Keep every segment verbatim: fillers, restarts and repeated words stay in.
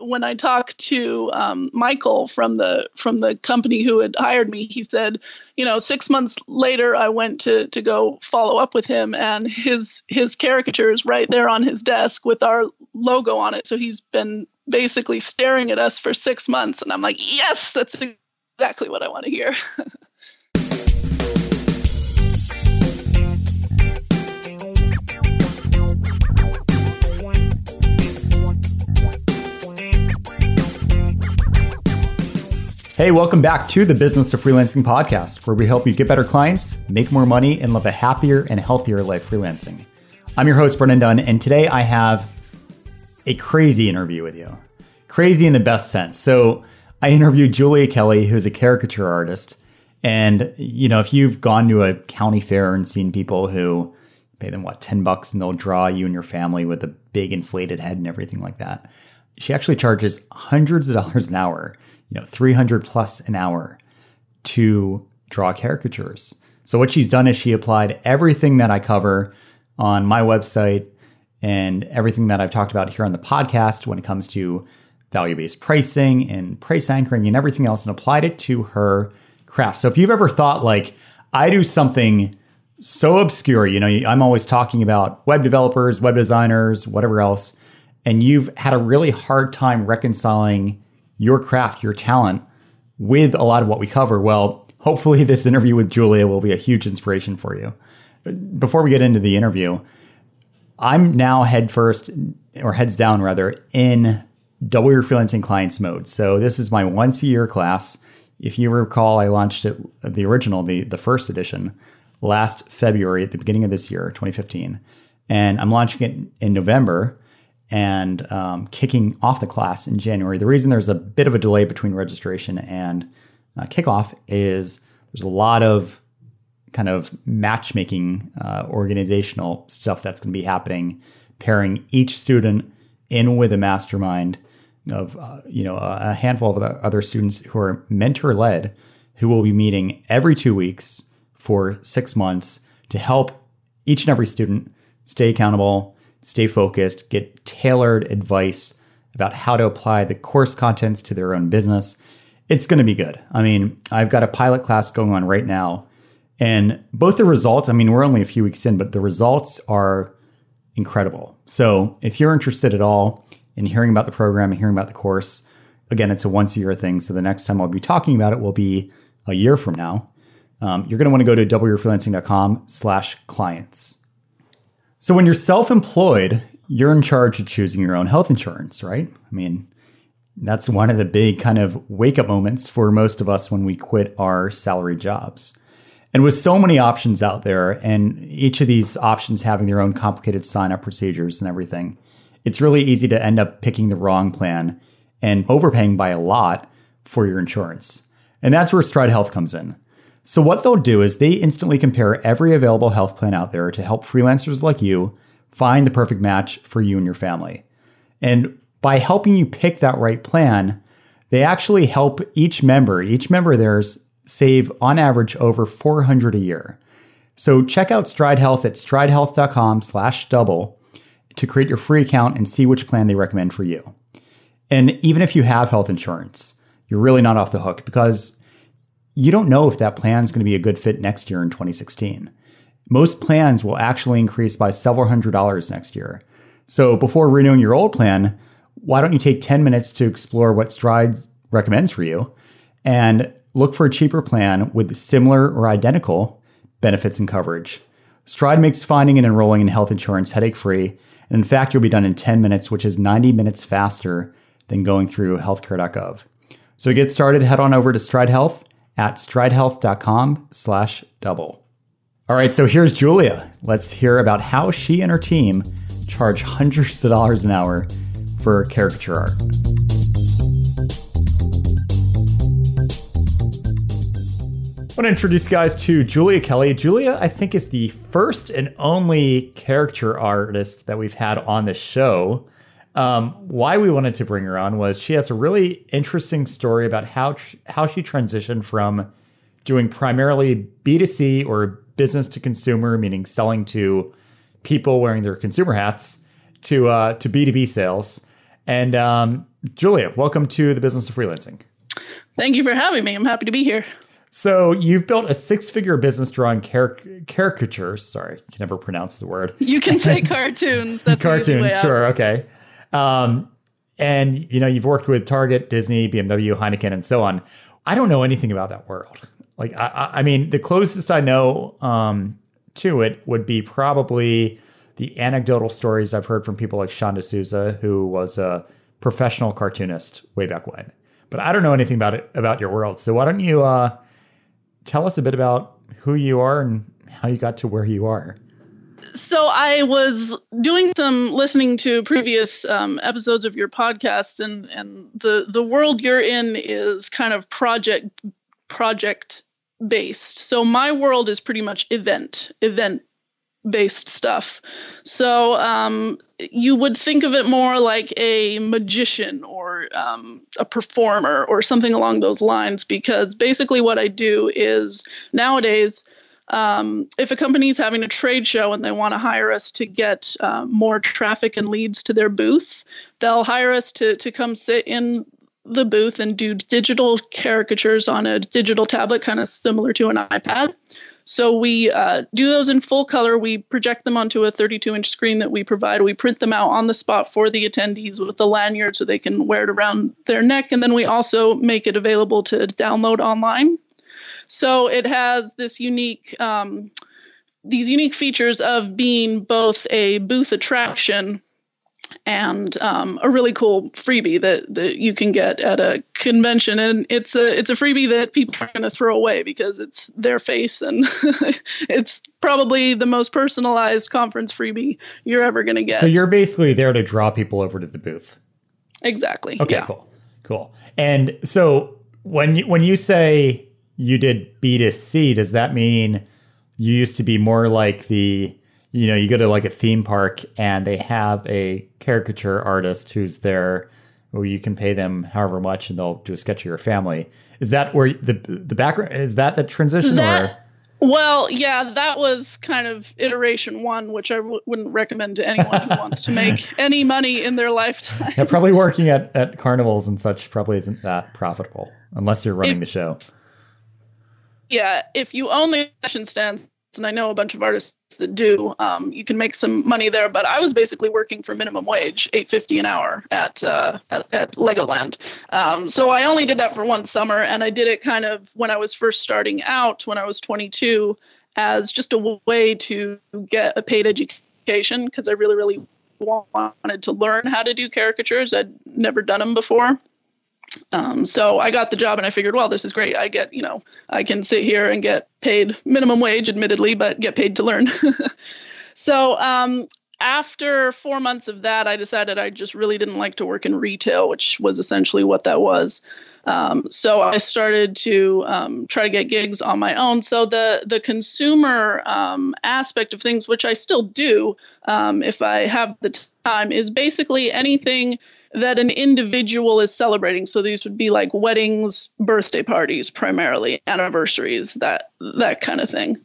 when I talked to um, Michael from the from the company who had hired me, he said, you know, six months later, I went to to go follow up with him, and his his caricature is right there on his desk with our logo on it. So he's been basically staring at us for six months, and I'm like, yes, that's exactly what I want to hear. Hey, welcome back to the Business of Freelancing podcast, where we help you get better clients, make more money, and live a happier and healthier life freelancing. I'm your host, Brendan Dunn, and today I have a crazy interview with you. Crazy in the best sense. So I interviewed Julia Kelly, who's a caricature artist. And, you know, if you've gone to a county fair and seen people who pay them, what, ten bucks, and they'll draw you and your family with a big inflated head and everything like that. She actually charges hundreds of dollars an hour, you know, three hundred plus an hour to draw caricatures. So what she's done is she applied everything that I cover on my website and everything that I've talked about here on the podcast when it comes to value-based pricing and price anchoring and everything else, and applied it to her craft. So if you've ever thought, like, I do something so obscure, you know, I'm always talking about web developers, web designers, whatever else, and you've had a really hard time reconciling your craft, your talent with a lot of what we cover, well, hopefully this interview with Julia will be a huge inspiration for you. Before we get into the interview, I'm now head first, or heads down rather, in Double Your Freelancing Clients mode. So this is my once a year class. If you recall, I launched it, the original, the, the first edition, last February at the beginning of this year, twenty fifteen. And I'm launching it in November and um, kicking off the class in January. The reason there's a bit of a delay between registration and uh, kickoff is there's a lot of kind of matchmaking, uh, organizational stuff that's going to be happening, pairing each student in with a mastermind of, uh, you know, a handful of other students who are mentor-led, who will be meeting every two weeks for six months to help each and every student stay accountable, stay focused, get tailored advice about how to apply the course contents to their own business. It's going to be good. I mean, I've got a pilot class going on right now, and both the results, I mean, we're only a few weeks in, but the results are incredible. So if you're interested at all in hearing about the program and hearing about the course, again, it's a once a year thing. So the next time I'll be talking about it will be a year from now. Um, you're going to want to go to doubleyourfreelancing.com slash clients. So when you're self-employed, you're in charge of choosing your own health insurance, right? I mean, that's one of the big kind of wake-up moments for most of us when we quit our salary jobs. And with so many options out there, and each of these options having their own complicated sign-up procedures and everything, it's really easy to end up picking the wrong plan and overpaying by a lot for your insurance. And that's where Stride Health comes in. So what they'll do is they instantly compare every available health plan out there to help freelancers like you find the perfect match for you and your family. And by helping you pick that right plan, they actually help each member, each member of theirs, save on average over four hundred dollars a year. So check out Stride Health at stridehealth.com slash double to create your free account and see which plan they recommend for you. And even if you have health insurance, you're really not off the hook, because you don't know if that plan is going to be a good fit next year in twenty sixteen. Most plans will actually increase by several hundred dollars next year. So before renewing your old plan, why don't you take ten minutes to explore what Stride recommends for you and look for a cheaper plan with similar or identical benefits and coverage. Stride makes finding and enrolling in health insurance headache-free. And in fact, you'll be done in ten minutes, which is ninety minutes faster than going through healthcare dot gov. So to get started, head on over to Stride Health at stridehealth.com slash double. All right, so here's Julia. Let's hear about how she and her team charge hundreds of dollars an hour for caricature art. I want to introduce you guys to Julia Kelly. Julia, I think, is the first and only caricature artist that we've had on the show. Um, why we wanted to bring her on was she has a really interesting story about how tr- how she transitioned from doing primarily B two C or business to consumer, meaning selling to people wearing their consumer hats, to uh, to B two B sales, And um, Julia, welcome to the Business of Freelancing. Thank you for having me. I'm happy to be here. So you've built a six-figure business drawing caric- caricatures. Sorry, you can never pronounce the word. You can say cartoons. That's cartoons. The easy way out. Sure. Okay. Um, and you know you've worked with Target, Disney, B M W, Heineken, and so on. I don't know anything about that world. Like, I, I mean, the closest I know um, to it would be probably the anecdotal stories I've heard from people like Sean D'Souza, who was a professional cartoonist way back when. But I don't know anything about it, about your world. So why don't you uh, tell us a bit about who you are and how you got to where you are? So I was doing some listening to previous um, episodes of your podcast, and, and the, the world you're in is kind of project project based. So my world is pretty much event event based stuff. So um, you would think of it more like a magician or um, a performer or something along those lines, because basically what I do is nowadays, um, if a company is having a trade show and they want to hire us to get uh, more traffic and leads to their booth, they'll hire us to to come sit in the booth and do digital caricatures on a digital tablet, kind of similar to an iPad. So we uh, do those in full color. We project them onto a thirty-two inch screen that we provide. We print them out on the spot for the attendees with the lanyard so they can wear it around their neck. And then we also make it available to download online. So it has this unique, um, these unique features of being both a booth attraction and um, a really cool freebie that, that you can get at a convention. And it's a it's a freebie that people are going to throw away because it's their face, and it's probably the most personalized conference freebie you're ever going to get. So you're basically there to draw people over to the booth. Exactly. Okay, yeah. cool. Cool. And so when you, when you say you did B two C, does that mean you used to be more like the, you know, you go to like a theme park and they have a caricature artist who's there, or you can pay them however much and they'll do a sketch of your family. Is that where the the background, is that the transition? That, or? Well, yeah, that was kind of iteration one, which I w- wouldn't recommend to anyone who wants to make any money in their lifetime. Yeah, probably working at, at carnivals and such probably isn't that profitable unless you're running if, the show. Yeah, if you own the fashion stands, and I know a bunch of artists that do, um, you can make some money there. But I was basically working for minimum wage, eight fifty an hour at uh, at, at Legoland. Um, so I only did that for one summer, and I did it kind of when I was first starting out, when I was twenty-two, as just a way to get a paid education, because I really, really wanted to learn how to do caricatures. I'd never done them before. Um, so I got the job and I figured, well, this is great. I get, you know, I can sit here and get paid minimum wage, admittedly, but get paid to learn. So um, after four months of that, I decided I just really didn't like to work in retail, which was essentially what that was. Um, so I started to um, try to get gigs on my own. So the the consumer um, aspect of things, which I still do um, if I have the time, is basically anything that an individual is celebrating. So these would be like weddings, birthday parties, primarily anniversaries, that that kind of thing.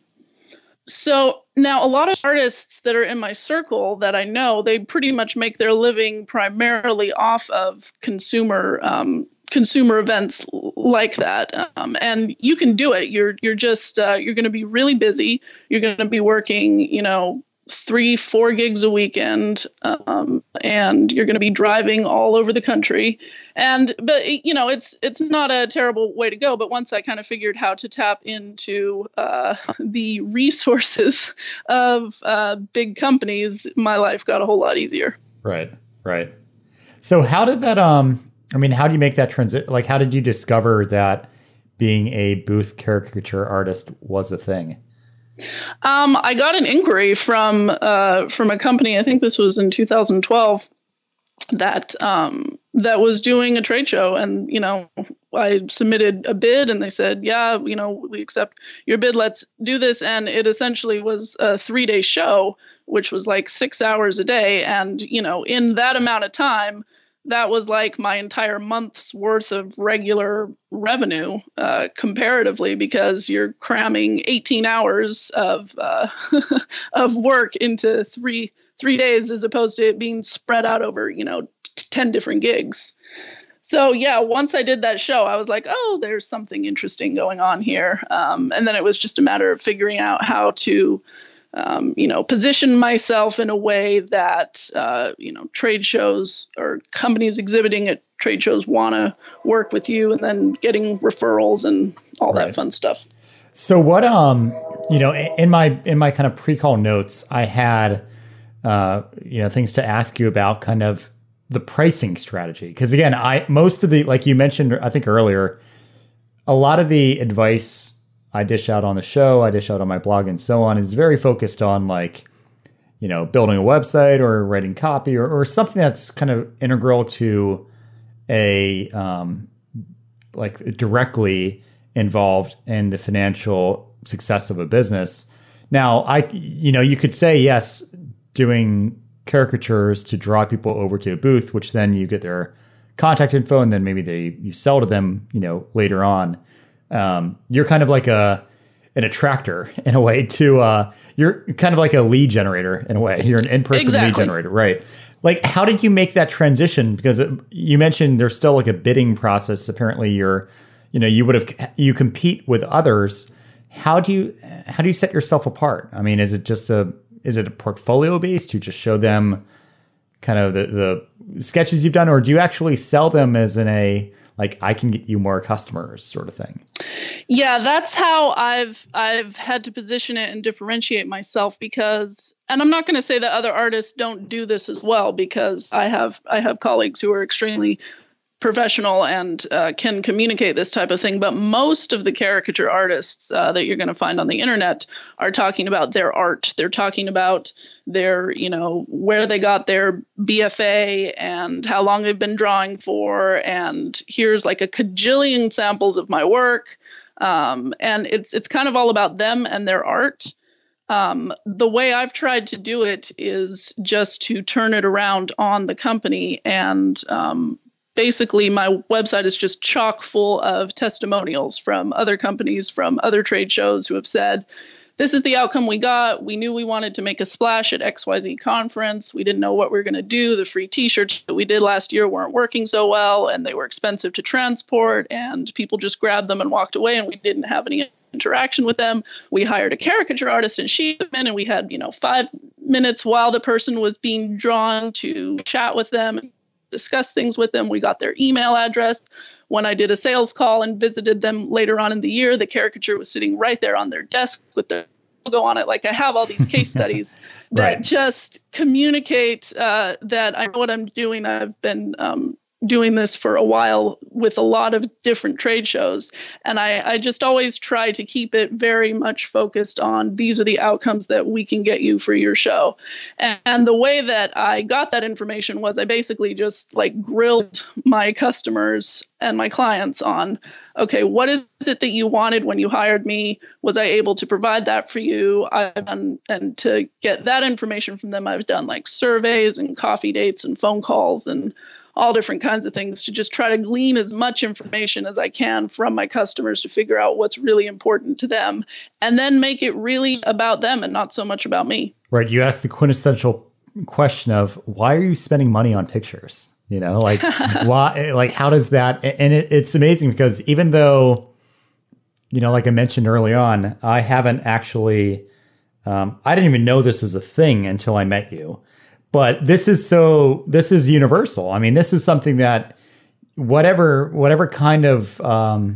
So now a lot of artists that are in my circle that I know, they pretty much make their living primarily off of consumer um, consumer events like that. Um, and you can do it. You're you're just uh, you're going to be really busy. You're going to be working, you know, three, four gigs a weekend, um, and you're going to be driving all over the country. And, but, you know, it's, it's not a terrible way to go. But once I kind of figured how to tap into uh, the resources of uh, big companies, my life got a whole lot easier. Right. Right. So how did that, um, I mean, how do you make that transit? Like, how did you discover that being a booth caricature artist was a thing? Um, I got an inquiry from uh, from a company, I think this was in two thousand twelve, that um, that was doing a trade show. And, you know, I submitted a bid and they said, yeah, you know, we accept your bid. Let's do this. And it essentially was a three day show, which was like six hours a day. And, you know, in that amount of time, that was like my entire month's worth of regular revenue, uh, comparatively, because you're cramming eighteen hours of uh, of work into three three days, as opposed to it being spread out over, you know, ten different gigs. So yeah, once I did that show, I was like, oh, there's something interesting going on here. Um, and then it was just a matter of figuring out how to, um, you know, position myself in a way that, uh, you know, trade shows or companies exhibiting at trade shows want to work with you, and then getting referrals and all Right. that fun stuff. So what, um, you know, in my, in my kind of pre-call notes, I had, uh, you know, things to ask you about kind of the pricing strategy. Cause again, I, most of the, like you mentioned, I think earlier, a lot of the advice I dish out on the show, I dish out on my blog and so on, is very focused on like, you know, building a website or writing copy or, or something that's kind of integral to a, um, like directly involved in the financial success of a business. Now, I, you know, you could say, yes, doing caricatures to draw people over to a booth, which then you get their contact info and then maybe they, you sell to them, you know, later on. Um, you're kind of like a, an attractor in a way to, uh, you're kind of like a lead generator in a way. You're an in-person Exactly. lead generator, right? Like, how did you make that transition? Because it, you mentioned there's still like a bidding process. Apparently you're, you know, you would have, you compete with others. How do you, how do you set yourself apart? I mean, is it just a, is it a portfolio based? You just show them kind of the, the sketches you've done, or do you actually sell them as in a, like, I can get you more customers sort of thing? Yeah, that's how I've I've had to position it and differentiate myself, because, and I'm not going to say that other artists don't do this as well, because I have I have colleagues who are extremely professional and uh, can communicate this type of thing. But most of the caricature artists uh, that you're going to find on the internet are talking about their art. They're talking about their, you know, where they got their B F A and how long they've been drawing for. And here's like a cajillion samples of my work. Um, and it's it's kind of all about them and their art. Um, the way I've tried to do it is just to turn it around on the company, and um, basically my website is just chock full of testimonials from other companies, from other trade shows, who have said, this is the outcome we got. We knew we wanted to make a splash at X Y Z conference. We didn't know what we were going to do. The free t-shirts that we did last year weren't working so well, and they were expensive to transport, and people just grabbed them and walked away, and we didn't have any interaction with them. We hired a caricature artist in Sheepman, and we had, you know, five minutes while the person was being drawn to chat with them, discuss things with them. We got their email address. When I did a sales call and visited them later on in the year, the caricature was sitting right there on their desk with their logo on it. Like, I have all these case studies that Right. just communicate uh, that I know what I'm doing. I've been um, doing this for a while with a lot of different trade shows. And I, I just always try to keep it very much focused on, these are the outcomes that we can get you for your show. And, and the way that I got that information was I basically just like grilled my customers and my clients on, okay, what is it that you wanted when you hired me? Was I able to provide that for you? I've done, and to get that information from them, I've done like surveys and coffee dates and phone calls and all different kinds of things to just try to glean as much information as I can from my customers to figure out what's really important to them, and then make it really about them and not so much about me. Right. You asked the quintessential question of, why are you spending money on pictures? You know, like, why, like, how does that, and it, it's amazing because even though, you know, like I mentioned early on, I haven't actually, um, I didn't even know this was a thing until I met you. But this is so, this is universal. I mean, this is something that whatever, whatever kind of um,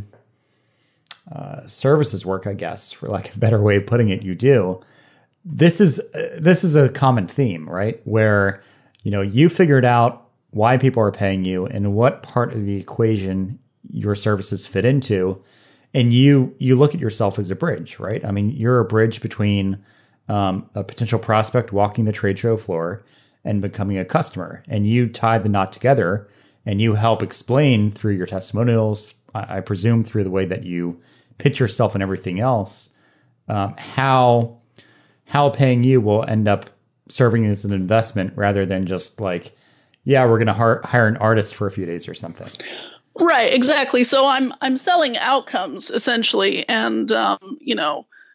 uh, services work, I guess, for like a better way of putting it, you do. This is, uh, this is a common theme, right? Where, you know, you figured out why people are paying you and what part of the equation your services fit into. And you, you look at yourself as a bridge, right? I mean, you're a bridge between um, a potential prospect walking the trade show floor and becoming a customer, and you tie the knot together, and you help explain through your testimonials, I, I presume through the way that you pitch yourself and everything else, um, how how paying you will end up serving as an investment rather than just like, yeah, we're going to hire, hire an artist for a few days or something. Right, exactly. So I'm I'm selling outcomes essentially, and um, you know,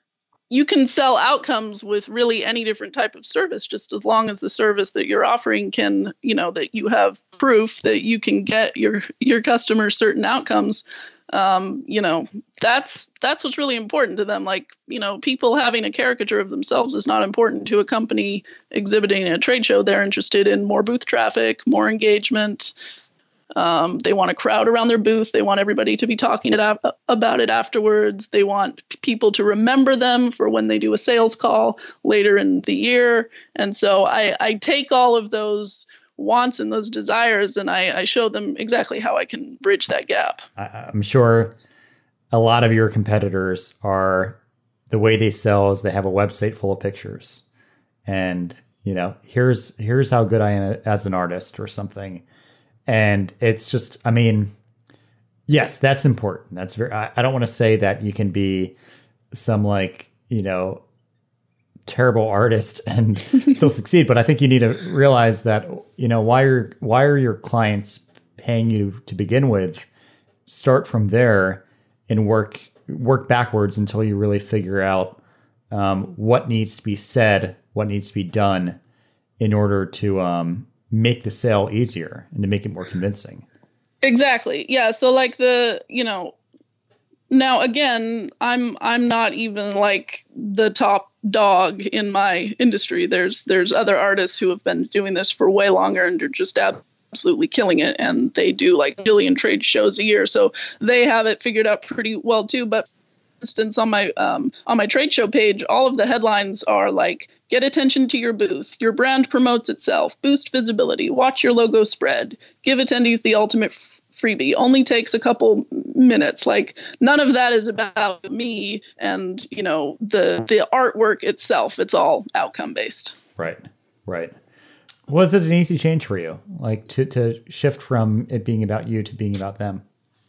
you can sell outcomes with really any different type of service, just as long as the service that you're offering can, you know, that you have proof that you can get your your customers certain outcomes. Um, you know, that's that's what's really important to them. Like, you know, people having a caricature of themselves is not important to a company exhibiting at a trade show. They're interested in more booth traffic, more engagement. Um, they want a crowd around their booth. They want everybody to be talking it ap- about it afterwards. They want p- people to remember them for when they do a sales call later in the year. And so I, I take all of those wants and those desires, and I, I show them exactly how I can bridge that gap. I, I'm sure a lot of your competitors are, the way they sell is they have a website full of pictures, and you know, here's here's how good I am as an artist or something. And it's just, I mean, yes, that's important. That's very, I, I don't want to say that you can be some like, you know, terrible artist and still succeed, but I think you need to realize that, you know, why are, why are your clients paying you to begin with? Start from there and work, work backwards until you really figure out um, what needs to be said, what needs to be done in order to, um, make the sale easier and to make it more convincing. Exactly. Yeah. So like the, you know, now again, I'm I'm not even like the top dog in my industry. There's there's other artists who have been doing this for way longer and are just absolutely killing it. And they do like a billion trade shows a year. So they have it figured out pretty well too. But for instance, on my um, on my trade show page, all of the headlines are like, get attention to your booth, your brand promotes itself, boost visibility, watch your logo spread, give attendees the ultimate f- freebie, only takes a couple minutes. Like, none of that is about me and, you know, the the artwork itself. It's all outcome based. Right, right. Was it an easy change for you, like to, to shift from it being about you to being about them?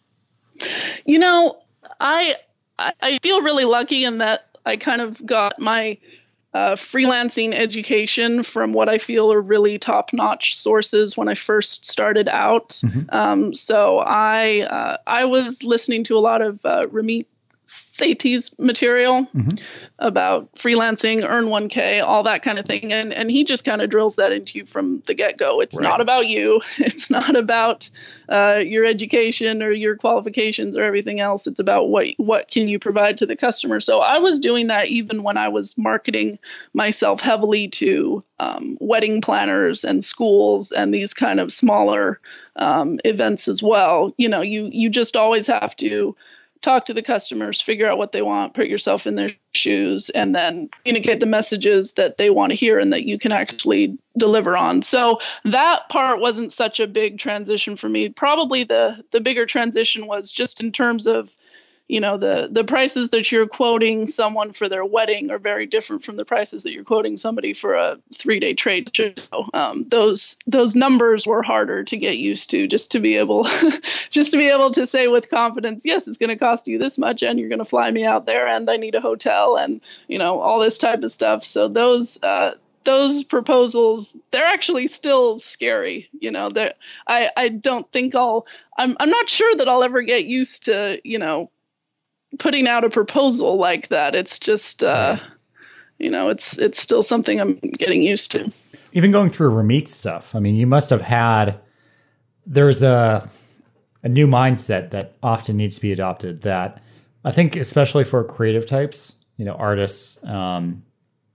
You know, I I feel really lucky in that I kind of got my uh, freelancing education from what I feel are really top-notch sources when I first started out. Mm-hmm. Um, so I uh, I was listening to a lot of uh, Ramit Sethi's material mm-hmm. about freelancing, earn one K, all that kind of thing. And and he just kind of drills that into you from the get-go. It's right. Not about you. It's not about uh, your education or your qualifications or everything else. It's about what what can you provide to the customer. So I was doing that even when I was marketing myself heavily to um, wedding planners and schools and these kind of smaller um, events as well. You know, you you just always have to talk to the customers, figure out what they want, put yourself in their shoes, and then communicate the messages that they want to hear and that you can actually deliver on. So that part wasn't such a big transition for me. Probably the the bigger transition was just in terms of, you know, the the prices that you're quoting someone for their wedding are very different from the prices that you're quoting somebody for a three-day trade show. Um, those those numbers were harder to get used to, just to be able just to be able to say with confidence, yes, it's going to cost you this much, and you're going to fly me out there, and I need a hotel, and you know, all this type of stuff. So those. Uh, Those proposals, they're actually still scary. You know, I I don't think I'll. I'm I'm not sure that I'll ever get used to, you know, putting out a proposal like that. It's just, uh, you know, it's it's still something I'm getting used to. Even going through Ramit stuff, I mean, you must have had, there's a a new mindset that often needs to be adopted that I think, especially for creative types, you know, artists, um,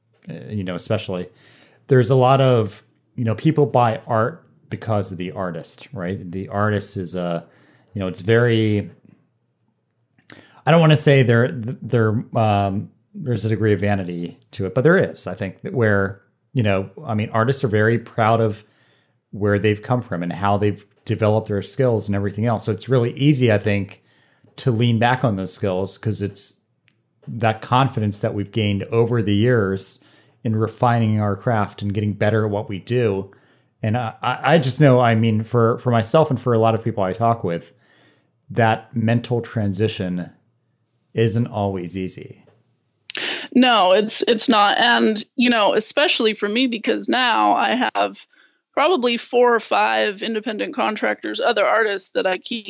you know, especially, there's a lot of, you know, people buy art because of the artist, right? The artist is a, you know, it's very, I don't want to say there, there, um, there's a degree of vanity to it, but there is, I think, where, you know, I mean, artists are very proud of where they've come from and how they've developed their skills and everything else. So it's really easy, I think, to lean back on those skills because it's that confidence that we've gained over the years in refining our craft and getting better at what we do. And I, I just know, I mean, for, for myself and for a lot of people I talk with, that mental transition isn't always easy. No, it's it's not. And, you know, especially for me, because now I have probably four or five independent contractors, other artists that I keep,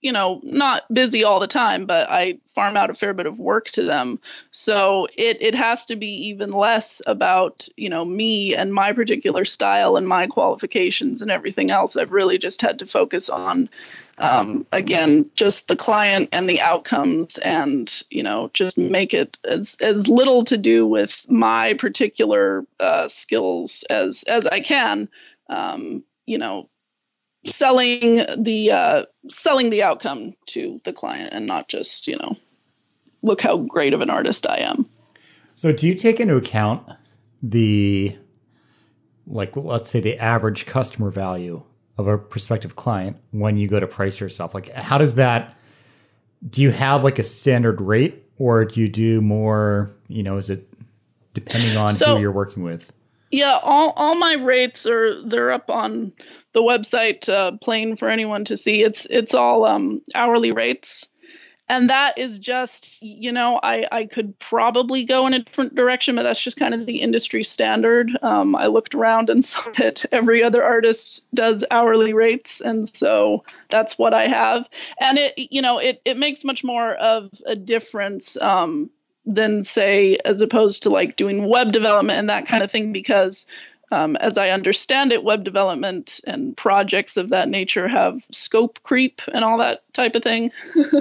you know, not busy all the time, but I farm out a fair bit of work to them. So it it has to be even less about, you know, me and my particular style and my qualifications and everything else. I've really just had to focus on, um, again, just the client and the outcomes, and, you know, just make it as, as little to do with my particular uh, skills as, as I can, um, you know, selling the uh, selling the outcome to the client and not just, you know, look how great of an artist I am. So do you take into account the, like, let's say the average customer value of a prospective client when you go to price yourself? Like, how does that, do you have like a standard rate, or do you do more, you know, is it depending on so, who you're working with? Yeah, all, all my rates are, they're up on the website, uh, plain for anyone to see. It's it's all um, hourly rates. And that is just, you know, I, I could probably go in a different direction, but that's just kind of the industry standard. Um, I looked around and saw that every other artist does hourly rates. And so that's what I have. And it, you know, it, it makes much more of a difference um, than, say, as opposed to like doing web development and that kind of thing, because Um, as I understand it, web development and projects of that nature have scope creep and all that type of thing.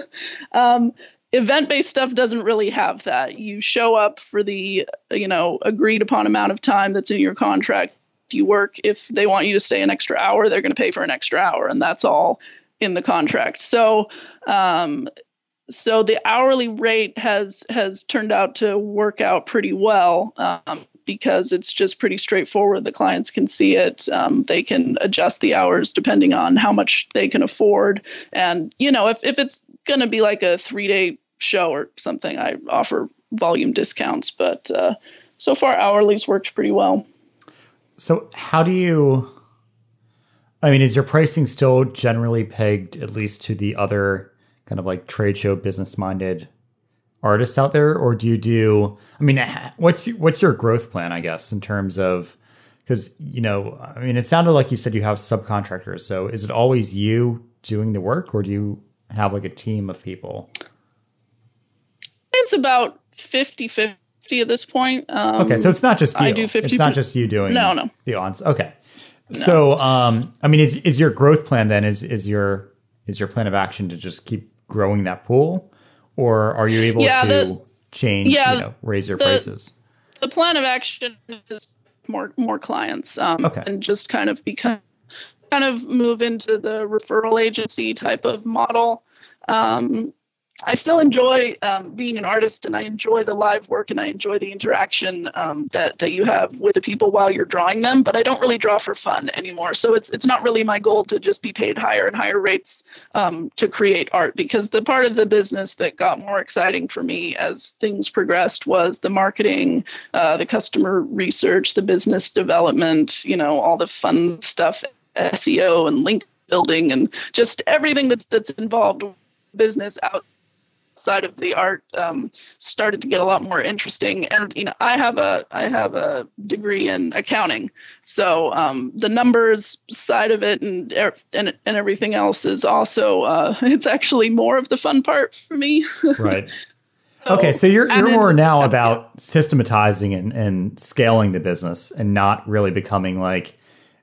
um, event-based stuff doesn't really have that. You show up for the, you know, agreed upon amount of time that's in your contract. You work. If they want you to stay an extra hour, they're going to pay for an extra hour, and that's all in the contract. So, um, so the hourly rate has has turned out to work out pretty well. Um, because it's just pretty straightforward. The clients can see it. Um, they can adjust the hours depending on how much they can afford. And, you know, if, if it's going to be like a three-day show or something, I offer volume discounts. But uh, so far, hourly's worked pretty well. So how do you, I mean, is your pricing still generally pegged at least to the other kind of like trade show business-minded artists out there, or do you do, I mean, what's what's your growth plan, I guess, in terms of, because, you know, I mean, it sounded like you said you have subcontractors. So is it always you doing the work, or do you have like a team of people? It's about fifty-fifty at this point. Um, okay, so it's not just you. I do fifty. It's not just you doing no, no. the ons. Okay. No. So, um, I mean, is is your growth plan then, is is your is your plan of action to just keep growing that pool? Or are you able yeah, to the, change, yeah, you know, raise your the, prices? The plan of action is more more clients, um, okay. and just kind of become, kind of move into the referral agency type of model. Um, I still enjoy um, being an artist, and I enjoy the live work, and I enjoy the interaction um, that that you have with the people while you're drawing them. But I don't really draw for fun anymore. So it's it's not really my goal to just be paid higher and higher rates um, to create art, because the part of the business that got more exciting for me as things progressed was the marketing, uh, the customer research, the business development, you know, all the fun stuff, S E O and link building, and just everything that's that's involved with business out. Side of the art um, started to get a lot more interesting, and you know, I have a I have a degree in accounting, so um, the numbers side of it and and and everything else is also uh, it's actually more of the fun part for me. Right. So, okay, so you're you're more now stuff, about yeah. systematizing and, and scaling the business, and not really becoming like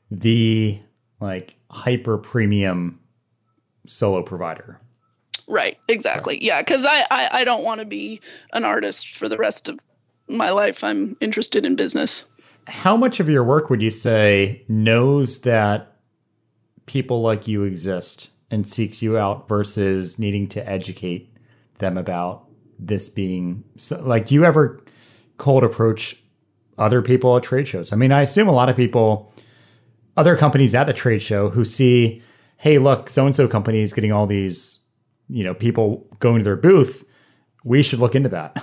the like hyper premium solo provider. Right, exactly. Yeah, because I, I, I don't want to be an artist for the rest of my life. I'm interested in business. How much of your work would you say knows that people like you exist and seeks you out versus needing to educate them about this being, so, like, do you ever cold approach other people at trade shows? I mean, I assume a lot of people, other companies at the trade show who see, hey, look, so-and-so company is getting all these, you know, people going to their booth, we should look into that.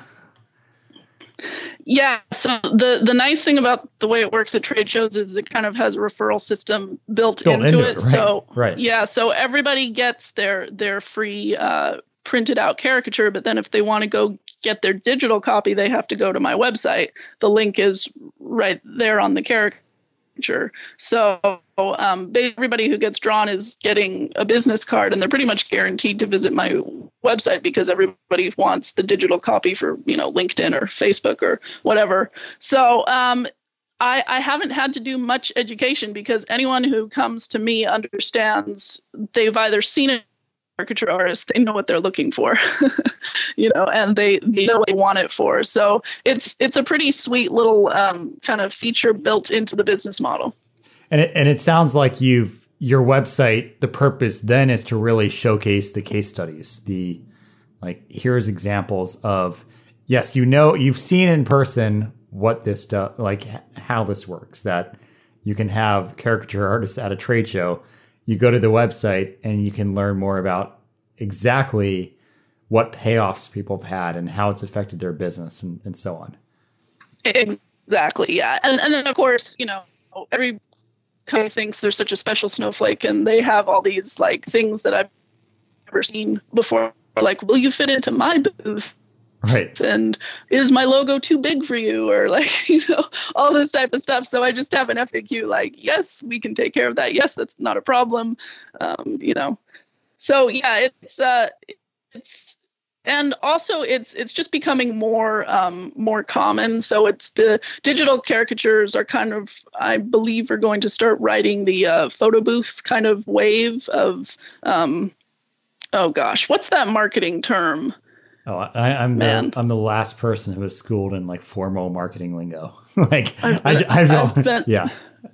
Yeah. So the, the nice thing about the way it works at trade shows is it kind of has a referral system built, built into, into it. it right. So right. yeah, so everybody gets their their free uh, printed out caricature, but then if they want to go get their digital copy, they have to go to my website. The link is right there on the caricature. caricature. So um, everybody who gets drawn is getting a business card, and they're pretty much guaranteed to visit my website because everybody wants the digital copy for, you know, LinkedIn or Facebook or whatever. So um, I, I haven't had to do much education because anyone who comes to me understands they've either seen a caricature artist, they know what they're looking for, you know, and they, they know what they want it for. So it's it's a pretty sweet little um, kind of feature built into the business model. And it, and it sounds like you've your website, the purpose then is to really showcase the case studies. The like, here's examples of, yes, you know, you've seen in person what this does, like how this works, that you can have caricature artists at a trade show. You go to the website and you can learn more about exactly what payoffs people have had and how it's affected their business and, and so on. Exactly. Yeah. And, and then of course, you know, every company thinks they're such a special snowflake and they have all these like things that I've never seen before. Like, will you fit into my booth? Right. And is my logo too big for you? Or like, you know, all this type of stuff. So I just have an F A Q like, yes, we can take care of that. Yes, that's not a problem. Um, you know, so yeah, it's, uh, it's, and also it's, it's just becoming more, um, more common. So it's the digital caricatures are kind of, I believe are going to start riding the, uh, photo booth kind of wave of, um, oh gosh, what's that marketing term? Oh, I, I'm the, I'm the last person who was schooled in like formal marketing lingo. like I've been, I, I've, I've been, yeah,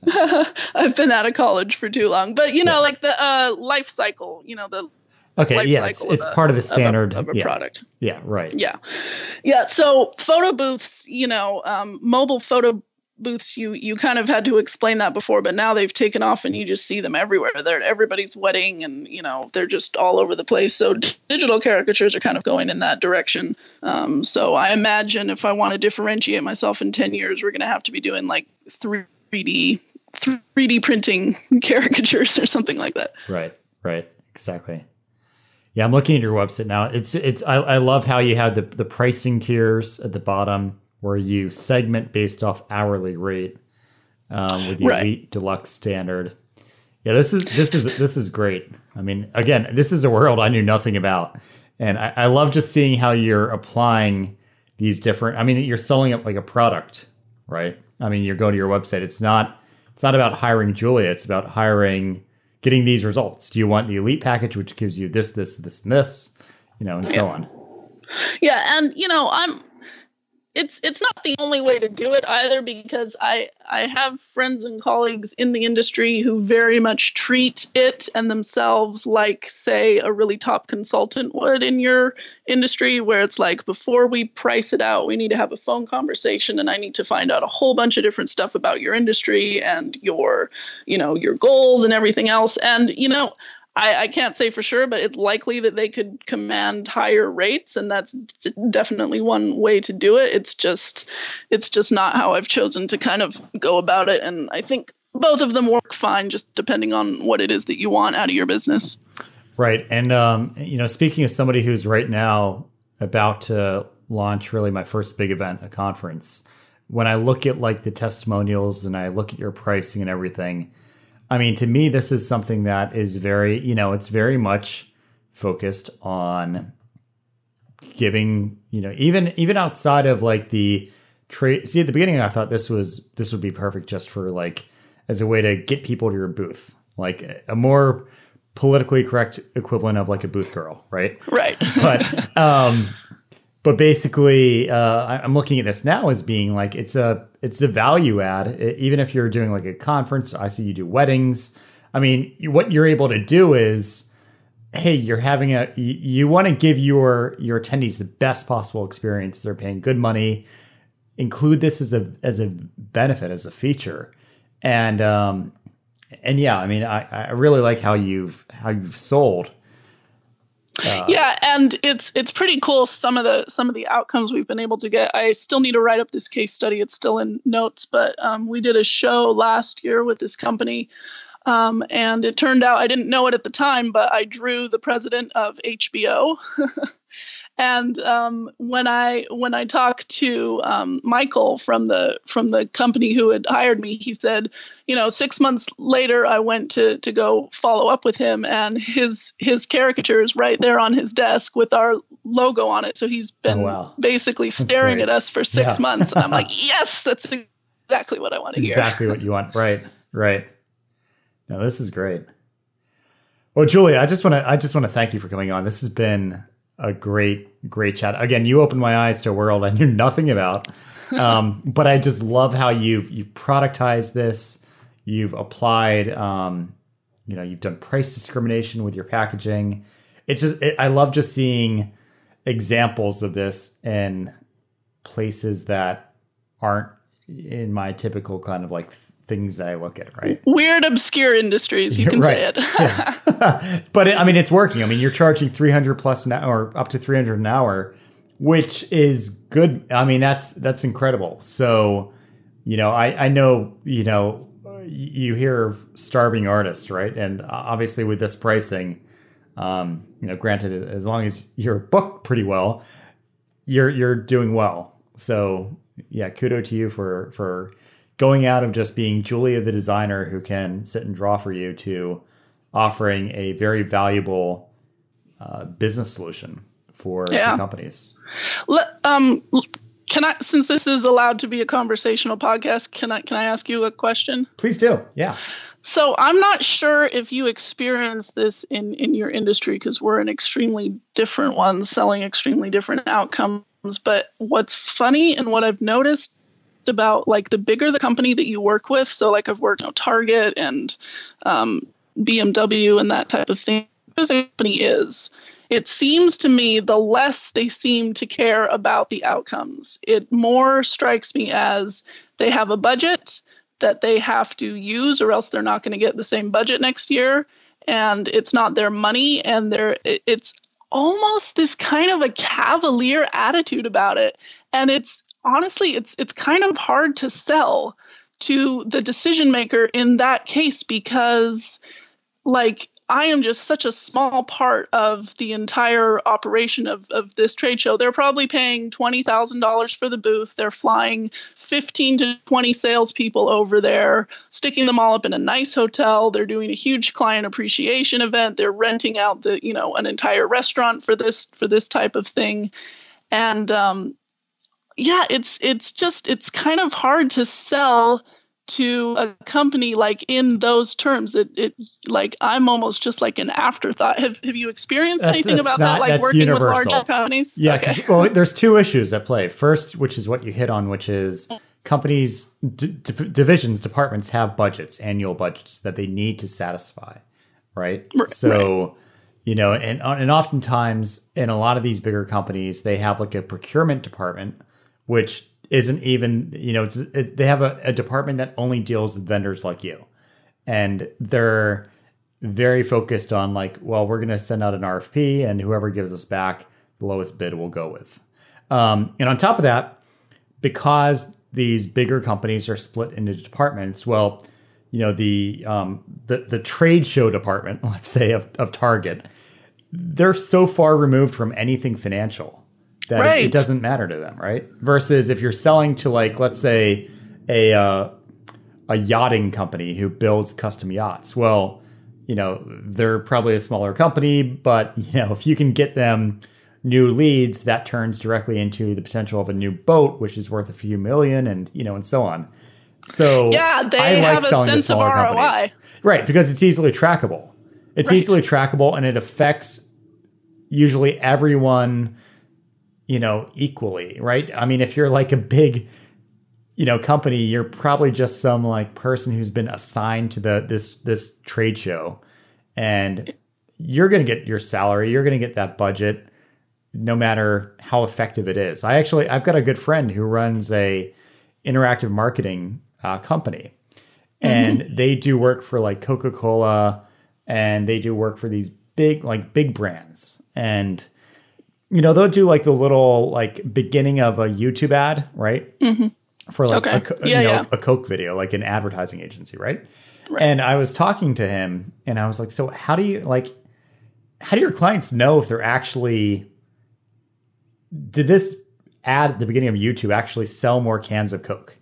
I've been out of college for too long. But you know, yeah. like the uh, life cycle. You know the okay, life yeah, cycle it's, it's of part a, of the standard of a, of a yeah. product. Yeah, right. Yeah, yeah. So photo booths, you know, um, mobile photo booths. You you kind of had to explain that before, but now they've taken off, and you just see them everywhere. They're at everybody's wedding, and you know they're just all over the place. So d- digital caricatures are kind of going in that direction. Um, so I imagine if I want to differentiate myself in ten years, we're going to have to be doing like three D three D printing caricatures or something like that. Right. Right. Exactly. Yeah, I'm looking at your website now. It's it's I, I love how you have the the pricing tiers at the bottom, where you segment based off hourly rate um, with the right. Elite, Deluxe, Standard. Yeah, this is this is this is great. I mean, again, this is a world I knew nothing about, and I, I love just seeing how you're applying these different. I mean, you're selling it like a product, right? I mean, you go to your website. It's not it's not about hiring Julia. It's about hiring, getting these results. Do you want the Elite package, which gives you this, this, this, and this, you know, and yeah. so on. Yeah, and you know, I'm. It's it's not the only way to do it either, because I, I have friends and colleagues in the industry who very much treat it and themselves like, say, a really top consultant would in your industry, where it's like, before we price it out, we need to have a phone conversation, and I need to find out a whole bunch of different stuff about your industry and your, you know, your goals and everything else. And, you know, I, I can't say for sure, but it's likely that they could command higher rates, and that's d- definitely one way to do it. It's just, it's just not how I've chosen to kind of go about it, and I think both of them work fine, just depending on what it is that you want out of your business. Right, and um, you know, speaking of somebody who's right now about to launch really my first big event, a conference, when I look at like the testimonials and I look at your pricing and everything. I mean, to me, this is something that is very, you know, it's very much focused on giving, you know, even even outside of like the trade. See, at the beginning, I thought this was this would be perfect just for like as a way to get people to your booth, like a more politically correct equivalent of like a booth girl, right? Right. But um, but basically, uh, I'm looking at this now as being like it's a it's a value add. Even if you're doing like a conference, I see you do weddings. I mean, what you're able to do is, hey, you're having a you, you want to give your your attendees the best possible experience. They're paying good money. Include this as a as a benefit, as a feature, and um, and yeah, I mean, I, I really like how you've how you've sold. Uh, yeah, and it's it's pretty cool. Some of the some of the outcomes we've been able to get. I still need to write up this case study. It's still in notes, but um, we did a show last year with this company Um, and it turned out, I didn't know it at the time, but I drew the president of H B O. And um, when I when I talked to um, Michael from the from the company who had hired me, he said, you know, six months later, I went to to go follow up with him, and his his caricature is right there on his desk with our logo on it. So he's been oh, wow. basically staring at us for six yeah. months, and I'm like, yes, that's exactly what I want to hear. Exactly what you want, right? Right. No, this is great. Well, Julia, I just want to I just want to thank you for coming on. This has been a great, great chat. Again, you opened my eyes to a world I knew nothing about. Um, but I just love how you've you've productized this. You've applied, um, you know, you've done price discrimination with your packaging. It's just, it, I love just seeing examples of this in places that aren't in my typical kind of like things that I look at, right? Weird, obscure industries, you can right. say it. yeah. But it, I mean, it's working. I mean, you're charging three hundred plus an hour, or up to three hundred an hour, which is good. I mean, that's, that's incredible. So, you know, I, I know, you know, you hear starving artists, right? And obviously with this pricing, um, you know, granted, as long as you're booked pretty well, you're, you're doing well. So yeah, kudos to you for, for, going out of just being Julia the designer who can sit and draw for you to offering a very valuable uh, business solution for, yeah. for companies. Let, um, can I, since this is allowed to be a conversational podcast, can I can I ask you a question? Please do. Yeah. So I'm not sure if you experience this in, in your industry, because we're in extremely different ones selling extremely different outcomes. But what's funny and what I've noticed about like the bigger the company that you work with. So like I've worked, you know, Target and um, B M W and that type of thing. The company is, it seems to me the less they seem to care about the outcomes. It more strikes me as they have a budget that they have to use or else they're not going to get the same budget next year. And it's not their money. And they're, it, it's almost this kind of a cavalier attitude about it. And it's, honestly, it's it's kind of hard to sell to the decision maker in that case because, like, I am just such a small part of the entire operation of, of this trade show. They're probably paying twenty thousand dollars for the booth. They're flying fifteen to twenty salespeople over there, sticking them all up in a nice hotel. They're doing a huge client appreciation event. They're renting out the, you know, an entire restaurant for this for this type of thing. And um yeah, it's it's just it's kind of hard to sell to a company like in those terms. It it like I'm almost just like an afterthought. Have have you experienced that's, anything that's about not, that? Like working universal. with large companies? Yeah. Okay. Well, there's two issues at play. First, which is what you hit on, which is companies, d- d- divisions, departments have budgets, annual budgets that they need to satisfy, right? R- so. Right. You know, and and oftentimes in a lot of these bigger companies, they have like a procurement department, which isn't even, you know, it's, it, they have a, a department that only deals with vendors like you. And they're very focused on like, well, we're going to send out an R F P and whoever gives us back the lowest bid we'll go with. Um, and on top of that, because these bigger companies are split into departments, well, you know, the um, the the trade show department, let's say, of, of Target, they're so far removed from anything financial that right. it, it doesn't matter to them, right? Versus if you're selling to, like, let's say, a uh, a yachting company who builds custom yachts. Well, you know, they're probably a smaller company, but, you know, if you can get them new leads, that turns directly into the potential of a new boat, which is worth a few million, and, you know, and so on. So yeah, they I like have a selling sense to smaller of R O I. companies. Right, because it's easily trackable. It's right. easily trackable, and it affects usually everyone, you know, equally, right? I mean, if you're like a big, you know, company, you're probably just some like person who's been assigned to the this this trade show, and you're going to get your salary, you're going to get that budget, no matter how effective it is. I actually, I've got a good friend who runs a interactive marketing uh, company, and mm-hmm. they do work for like Coca-Cola, and they do work for these big, like big brands. And, you know, they'll do like the little like beginning of a YouTube ad, right? Mm-hmm. For like okay. a, yeah, you know, yeah. a Coke video, like an advertising agency, right? Right. And I was talking to him and I was like, so how do you like, how do your clients know if they're actually, did this ad at the beginning of YouTube actually sell more cans of Coke?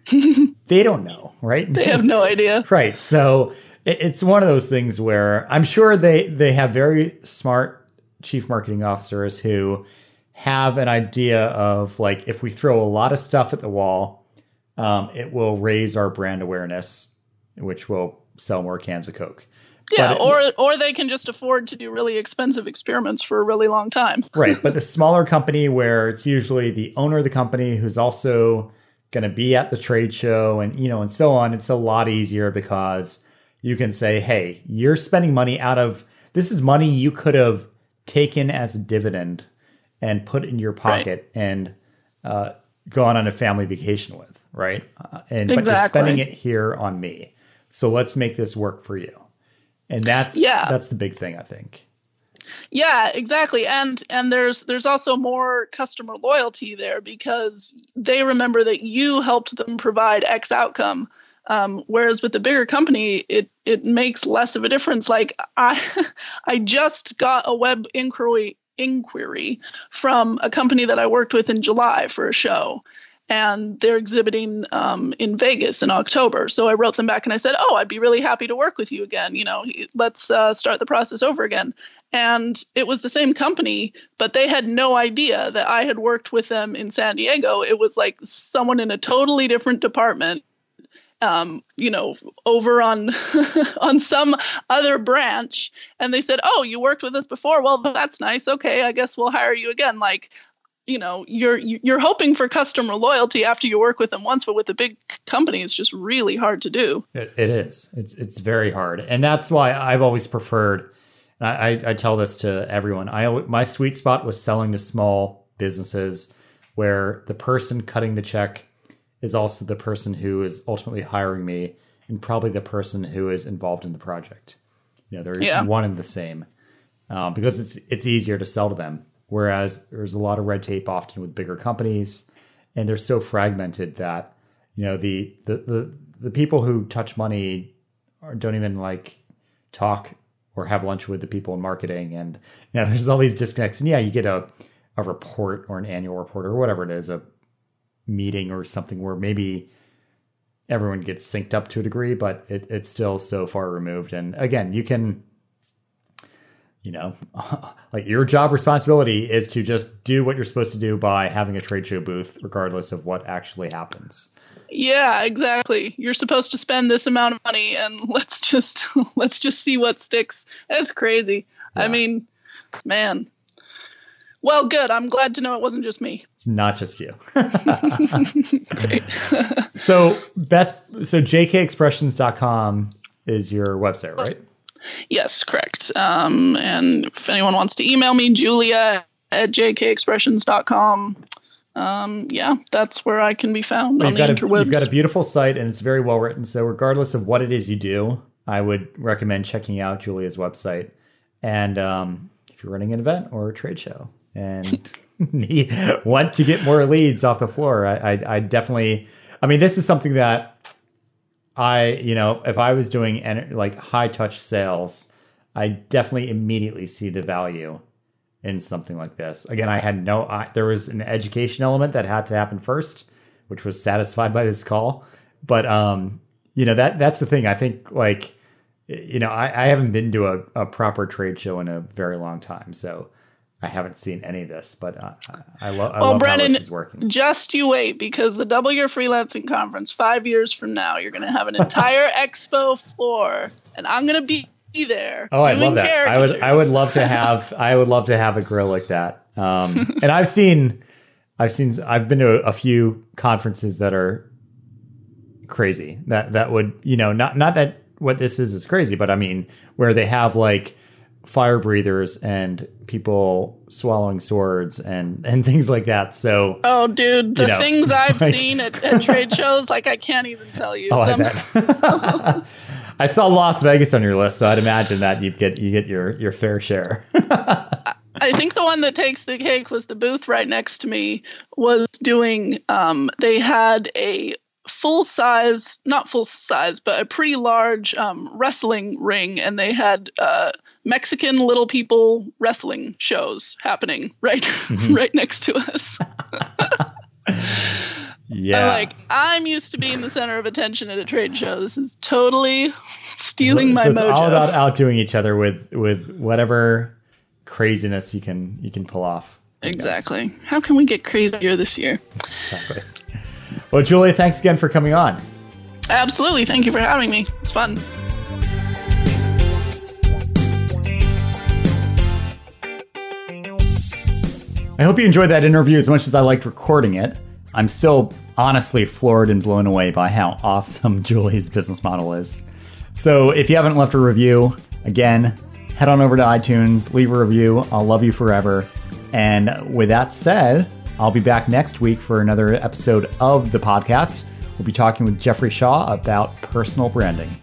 They don't know, right? They have no idea. Right. So it, it's one of those things where I'm sure they, they have very smart chief marketing officers who have an idea of like, if we throw a lot of stuff at the wall, um, it will raise our brand awareness, which will sell more cans of Coke. Yeah, it, or or they can just afford to do really expensive experiments for a really long time. Right. But the smaller company where it's usually the owner of the company who's also going to be at the trade show and, you know, and so on, it's a lot easier because you can say, hey, you're spending money out of, this is money you could have taken as a dividend and put in your pocket right. and uh, gone on a family vacation with, right? Uh, and exactly. But you're spending it here on me. So let's make this work for you. And that's yeah. that's the big thing, I think. Yeah, exactly. And and there's there's also more customer loyalty there because they remember that you helped them provide X outcome. Um, whereas with the bigger company, it it makes less of a difference. Like I I just got a web inquiry inquiry from a company that I worked with in July for a show. And they're exhibiting um, in Vegas in October. So I wrote them back and I said, oh, I'd be really happy to work with you again. You know, let's uh, start the process over again. And it was the same company, but they had no idea that I had worked with them in San Diego. It was like someone in a totally different department, um, you know, over on on some other branch. And they said, oh, you worked with us before. Well, that's nice. Okay, I guess we'll hire you again. Like, you know, you're you're hoping for customer loyalty after you work with them once, but with a big company, it's just really hard to do. It, it is. It's it's very hard, and that's why I've always preferred. I, I tell this to everyone. I my sweet spot was selling to small businesses, where the person cutting the check is also the person who is ultimately hiring me, and probably the person who is involved in the project. You know, they're yeah. one and the same, uh, because it's it's easier to sell to them. Whereas there's a lot of red tape often with bigger companies, and they're so fragmented that, you know, the the the, the people who touch money don't even like talk or have lunch with the people in marketing. And, you know, there's all these disconnects. And yeah, you get a, a report or an annual report or whatever it is, a meeting or something where maybe everyone gets synced up to a degree, but it, it's still so far removed. And again, you can... You know, like your job responsibility is to just do what you're supposed to do by having a trade show booth, regardless of what actually happens. Yeah, exactly. You're supposed to spend this amount of money, and let's just let's just see what sticks. That's crazy. Yeah. I mean, man. Well, good. I'm glad to know it wasn't just me. It's not just you. Great. so best. So j k expressions dot com is your website, right? Yes, correct. Um, and if anyone wants to email me, Julia at j k expressions dot com. Um, yeah, that's where I can be found well, on the interwebs. A, you've got a beautiful site, and it's very well written. So regardless of what it is you do, I would recommend checking out Julia's website. And um, if you're running an event or a trade show and want to get more leads off the floor, I, I, I definitely, I mean, this is something that I, you know, if I was doing en- like high touch sales, I definitely immediately see the value in something like this. Again, I had no, I, there was an education element that had to happen first, which was satisfied by this call. But, um, you know, that that's the thing. I think like, you know, I, I haven't been to a, a proper trade show in a very long time. So I haven't seen any of this, but uh, I, lo- I well, love Brennan, how this is working. Just you wait, because the Double Your Freelancing Conference, five years from now, you're going to have an entire expo floor, and I'm going to be there. Oh, I love that. I would, I would love to have, I would love to have a grill like that. Um, and I've seen, I've seen, I've been to a few conferences that are crazy. That that would, you know, not not that what this is is crazy, but I mean, where they have like fire breathers and people swallowing swords and, and things like that. So, oh, dude, the you know, things I've like, seen at, at trade shows, like I can't even tell you. Oh, Some... I bet. I saw Las Vegas on your list, so I'd imagine that you get you get your your fair share. I think the one that takes the cake was the booth right next to me was doing. Um, they had a full size, not full size, but a pretty large um, wrestling ring, and they had uh, Mexican little people wrestling shows happening right, mm-hmm. right next to us. Yeah. I'm like, I'm used to being the center of attention at a trade show. This is totally stealing so, my so it's mojo. All about outdoing each other with with whatever craziness you can you can pull off. I Exactly. guess. How can we get crazier this year? Exactly. Well, Julie, thanks again for coming on. Absolutely. Thank you for having me. It's fun. I hope you enjoyed that interview as much as I liked recording it. I'm still honestly floored and blown away by how awesome Julie's business model is. So if you haven't left a review, again, head on over to iTunes, leave a review. I'll love you forever. And with that said, I'll be back next week for another episode of the podcast. We'll be talking with Jeffrey Shaw about personal branding.